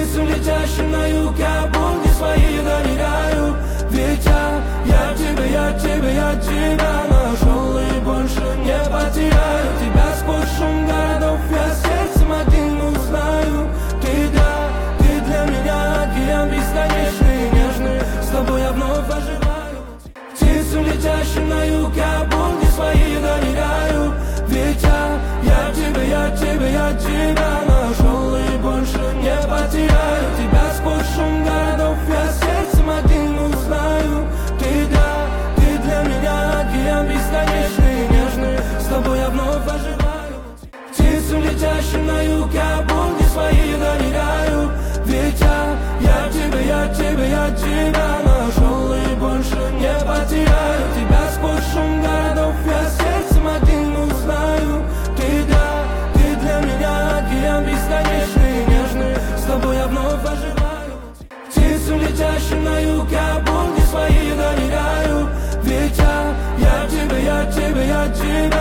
Птицам, летящим на юг, я будни свои доверяю. Ведь я тебя нашел и больше не потеряю. Тебя сквозь шум городов я сердцем одним узнаю. Ты для меня океан бесконечный и нежный. С тобой я вновь оживаю. Птицам, летящим на юг, я будни свои доверяю. Ведь я тебя нашел и больше не потеряю. Тебя сквозь шум городов я сердцем одним узнаю. Ты для меня океан бесконечный и нежный. С тобой я вновь оживаю. Птицам, летящим на юг, я будни свои доверяю. Ведь я тебя нашел и больше не потеряю. Тебя сквозь шум городов я сердцем одним узнаю. Ты для меня океан бесконечный и нежный. С тобой я вновь оживаю. Птицам, летящим на юг, я будни свои доверяю. Ведь я тебя